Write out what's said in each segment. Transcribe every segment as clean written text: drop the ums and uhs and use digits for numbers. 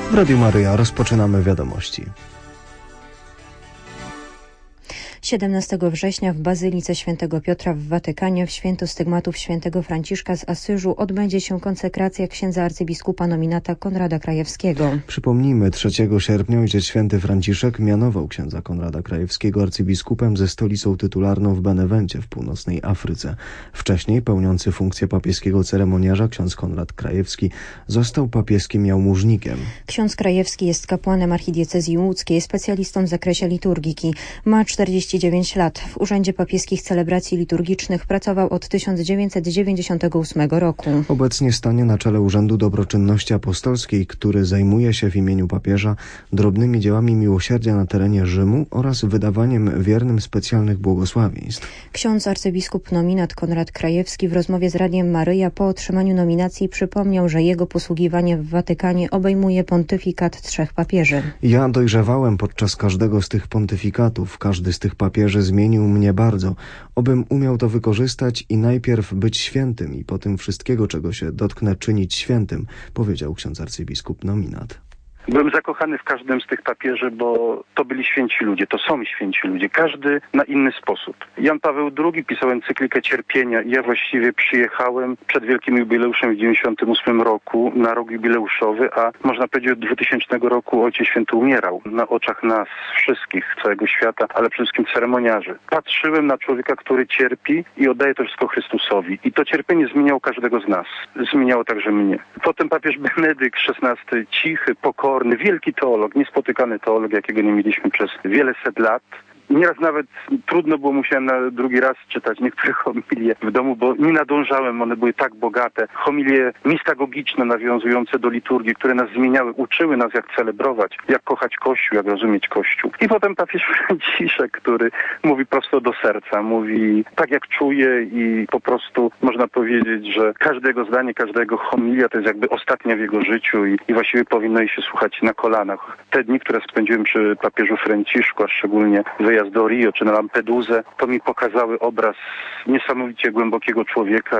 W Radiu Maryja rozpoczynamy wiadomości. 17 września w Bazylice Świętego Piotra w Watykanie w święto stygmatów świętego Franciszka z Asyżu odbędzie się konsekracja księdza arcybiskupa nominata Konrada Krajewskiego. Przypomnijmy, 3 sierpnia Ojciec Święty Franciszek mianował księdza Konrada Krajewskiego arcybiskupem ze stolicą tytularną w Benewencie w północnej Afryce. Wcześniej pełniący funkcję papieskiego ceremoniarza ksiądz Konrad Krajewski został papieskim jałmużnikiem. Ksiądz Krajewski jest kapłanem archidiecezji łódzkiej, specjalistą w zakresie liturgiki. Ma 49 lat. W Urzędzie Papieskich Celebracji Liturgicznych pracował od 1998 roku. Obecnie stanie na czele Urzędu Dobroczynności Apostolskiej, który zajmuje się w imieniu papieża drobnymi dziełami miłosierdzia na terenie Rzymu oraz wydawaniem wiernym specjalnych błogosławieństw. Ksiądz arcybiskup nominat Konrad Krajewski w rozmowie z Radiem Maryja po otrzymaniu nominacji przypomniał, że jego posługiwanie w Watykanie obejmuje pontyfikat 3 papieży. Ja dojrzewałem podczas każdego z tych pontyfikatów. Każdy z tych papieży zmienił mnie bardzo. Obym umiał to wykorzystać i najpierw być świętym i po tym wszystkiego, czego się dotknę, czynić świętym, powiedział ksiądz arcybiskup nominat. Byłem zakochany w każdym z tych papieży, bo to byli święci ludzie, to są święci ludzie, każdy na inny sposób. Jan Paweł II pisał encyklikę cierpienia i ja właściwie przyjechałem przed wielkim jubileuszem w 98 roku na rok jubileuszowy, a można powiedzieć od 2000 roku Ojciec Święty umierał na oczach nas wszystkich, całego świata, ale przede wszystkim ceremoniarzy. Patrzyłem na człowieka, który cierpi i oddaje to wszystko Chrystusowi. I to cierpienie zmieniało każdego z nas. Zmieniało także mnie. Potem papież Benedykt XVI, cichy, pokorny, wielki teolog, niespotykany teolog, jakiego nie mieliśmy przez wiele set lat. Nieraz nawet trudno było, musiałem na drugi raz czytać niektóre homilie w domu, bo nie nadążałem, one były tak bogate. Homilie mistagogiczne, nawiązujące do liturgii, które nas zmieniały, uczyły nas jak celebrować, jak kochać Kościół, jak rozumieć Kościół. I potem papież Franciszek, który mówi prosto do serca, mówi tak jak czuje i po prostu można powiedzieć, że każdego zdanie, każdego homilia to jest jakby ostatnia w jego życiu i właściwie powinno jej się słuchać na kolanach. Te dni, które spędziłem przy papieżu Franciszku, a szczególnie wyjazd do Rio czy na Lampedusę, to mi pokazały obraz niesamowicie głębokiego człowieka.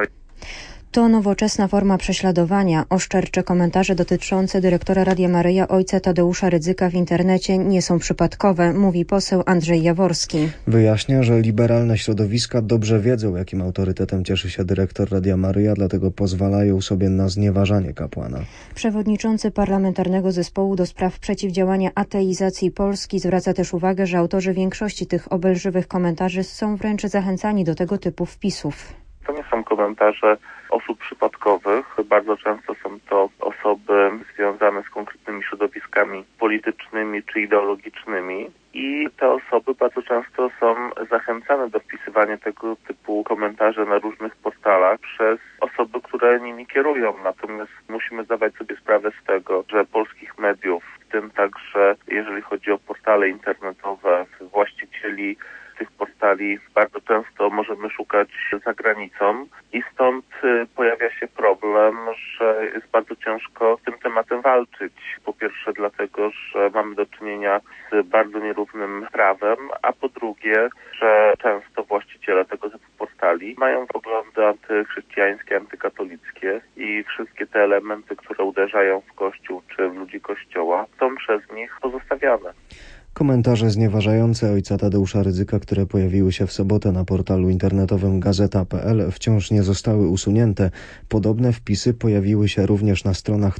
To nowoczesna forma prześladowania. Oszczercze komentarze dotyczące dyrektora Radia Maryja ojca Tadeusza Rydzyka w internecie nie są przypadkowe, mówi poseł Andrzej Jaworski. Wyjaśnia, że liberalne środowiska dobrze wiedzą, jakim autorytetem cieszy się dyrektor Radia Maryja, dlatego pozwalają sobie na znieważanie kapłana. Przewodniczący Parlamentarnego Zespołu do spraw przeciwdziałania ateizacji Polski zwraca też uwagę, że autorzy większości tych obelżywych komentarzy są wręcz zachęcani do tego typu wpisów. To nie są komentarze osób przypadkowych. Bardzo często są to osoby związane z konkretnymi środowiskami politycznymi czy ideologicznymi i te osoby bardzo często są zachęcane do wpisywania tego typu komentarzy na różnych portalach przez osoby, które nimi kierują. Natomiast musimy zdawać sobie sprawę z tego, że polskich mediów, w tym także jeżeli chodzi o portale internetowe, właścicieli tych portali bardzo często możemy szukać za granicą i stąd pojawia się problem, że jest bardzo ciężko z tym tematem walczyć. Po pierwsze dlatego, że mamy do czynienia z bardzo nierównym prawem, a po drugie, że często właściciele tego typu portali mają poglądy antychrześcijańskie, antykatolickie i wszystkie te elementy, które uderzają w Kościół czy w ludzi Kościoła, są przez nich pozostawiane. Komentarze znieważające ojca Tadeusza Rydzyka, które pojawiły się w sobotę na portalu internetowym gazeta.pl, wciąż nie zostały usunięte. Podobne wpisy pojawiły się również na stronach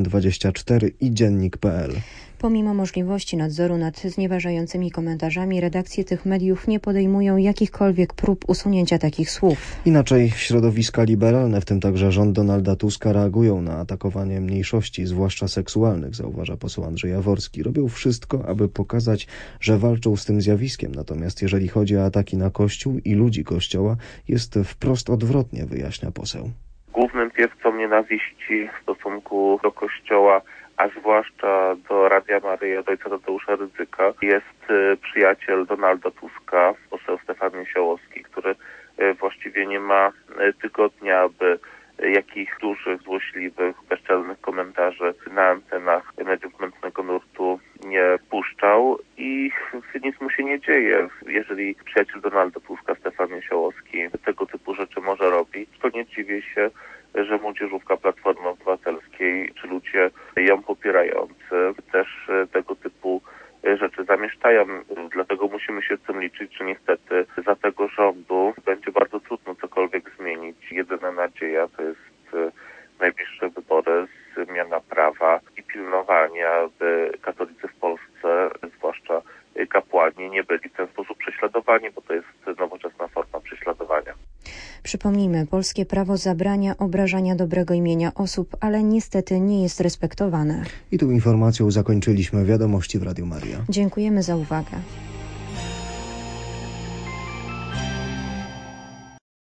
TVN24 i Dziennik.pl. Pomimo możliwości nadzoru nad znieważającymi komentarzami, redakcje tych mediów nie podejmują jakichkolwiek prób usunięcia takich słów. Inaczej środowiska liberalne, w tym także rząd Donalda Tuska, reagują na atakowanie mniejszości, zwłaszcza seksualnych, zauważa poseł Andrzej Jaworski. Robią wszystko, aby pokazać, że walczą z tym zjawiskiem. Natomiast jeżeli chodzi o ataki na Kościół i ludzi Kościoła, jest wprost odwrotnie, wyjaśnia poseł. Głównym piewcą nienawiści w stosunku do Kościoła, a zwłaszcza do Radia Maryja, do ojca Tadeusza Rydzyka, jest przyjaciel Donalda Tuska, poseł Stefan Niesiołowski, który właściwie nie ma tygodnia, aby jakich dużych, złośliwych, bezczelnych komentarzy na antenach mediów mętnego nurtu nie puszczał i nic mu się nie dzieje. Jeżeli przyjaciel Donalda Tuska, Stefan Niesiołowski, tego typu rzeczy może robić, to nie dziwię się, że młodzieżówka Platformy Obywatelskiej, czy ludzie ją popierający też tego typu rzeczy zamieszczają. Dlatego musimy się z tym liczyć, że niestety za tego rządu będzie bardzo trudno cokolwiek zmienić. Jedyna nadzieja to jest najbliższe wybory, zmiana prawa i pilnowanie, aby katolicy w Polsce, zwłaszcza kapłani, nie byli w ten sposób prześladowani, bo to jest nowoczesna forma prześladowania. Przypomnijmy, polskie prawo zabrania obrażania dobrego imienia osób, ale niestety nie jest respektowane. I tą informacją zakończyliśmy Wiadomości w Radiu Maria. Dziękujemy za uwagę.